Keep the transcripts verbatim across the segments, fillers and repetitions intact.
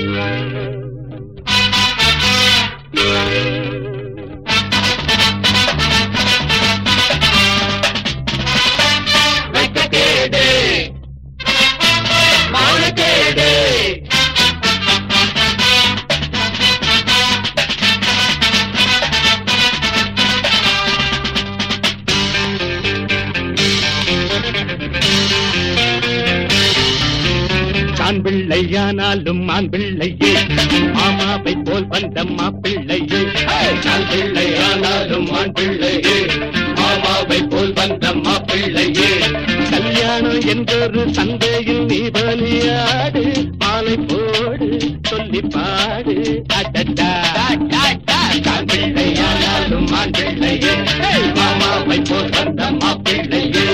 ஆண் பிள்ளையானாலும் ஆண் பிள்ளையே மாமாவை போல் வந்த மாப்பிள்ளையே. ஆண் பிள்ளையானாலும் ஆண் பிள்ளையே மாமாவை போல் வந்த மாப்பிள்ளையே. கல்யாணம் என்றொரு சந்தையில் நீ பலியாடு, மாலை போடு சொல்லி பாடு. ஆண் பிள்ளையானாலும் ஆண் பிள்ளையே மாமாவை போல் வந்த மாப்பிள்ளையே.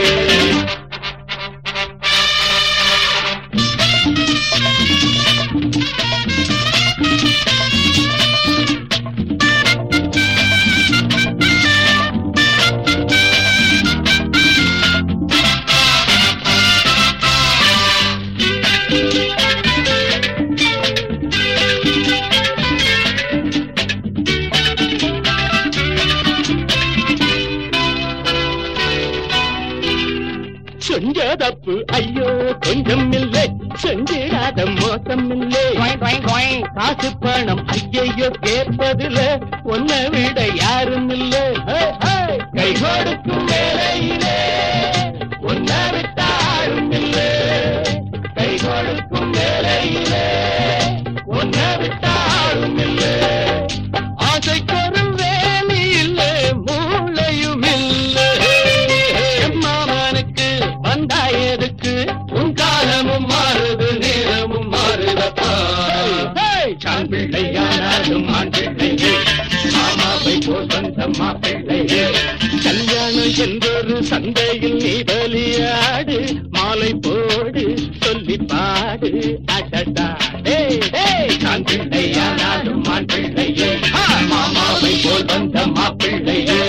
செஞ்ச தப்பு ஐயோ கொஞ்சம் இல்லை, செஞ்சிடாத மோசம் இல்லை. காசு பணம் ஐயோ கேட்பதில்ல, ஒன்ன விட யாரும் இல்லை. கை கொடுக்கும் வேலையிலே ஒன்ன விட்ட யாரும் இல்லை. கை கொடுக்கும் வேலையிலே ஒன்ன விட்ட யாரும் இல்லை. ஆசைக்கொரு வேலி இல்லை, மூளையும் இல்லை. மாமனுக்கு வந்தாயதுக்கு உன் காலமும் மாறுது, நேரமும் மாறுதப்பா. ஆண் பிள்ளையானாலும் ஆண் பிள்ளையே மாமாவை போல் வந்த மாப்பிள்ளையே. கல்யாணம் என்றொரு சந்தையில் நீ பலியாடு, மாலை போடு சொல்லி பாடு. அடடா ஆண் பிள்ளையானாலும் ஆண் பிள்ளையே மாமாவை போல் வந்த மாப்பிள்ளையே.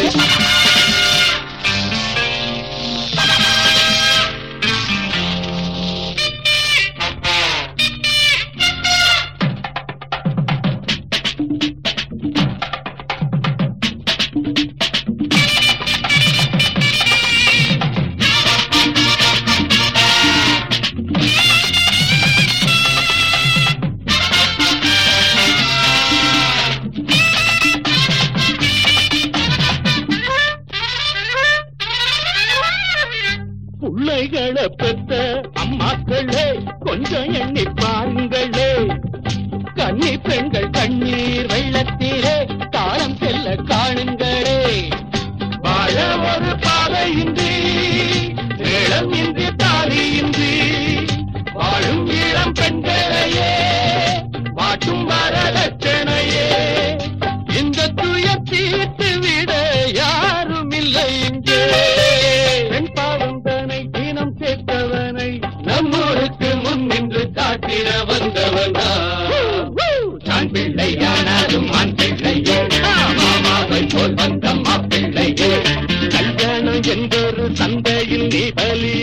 பிள்ளைகளை பெற்ற அம்மாக்களே கொஞ்சம் எண்ணி பாருங்களே. கன்னி பெண்கள் கண்ணீர் வெள்ளத்திலே காலம் செல்ல காணுங்களே. வாழ ஒரு பாதையின்றி, நிலம் இன்றி தாலியின்றி வாழும் இளம் பெண்களையே மாற்றும் வரலட்சணையே. இந்த துயர் தீர்த்து விட யாரும் இல்லை இங்கே. பெண் பாவம் சேர்த்தவனை நம்மூருக்கு முன் நின்று காட்டிட வந்தவனா. ஆண் பிள்ளையானாலும் ஆண் பிள்ளையே மாமாவை போல் வந்த மாப்பிள்ளையே. கல்யாணம் என்றொரு சந்தையில் நீ பலி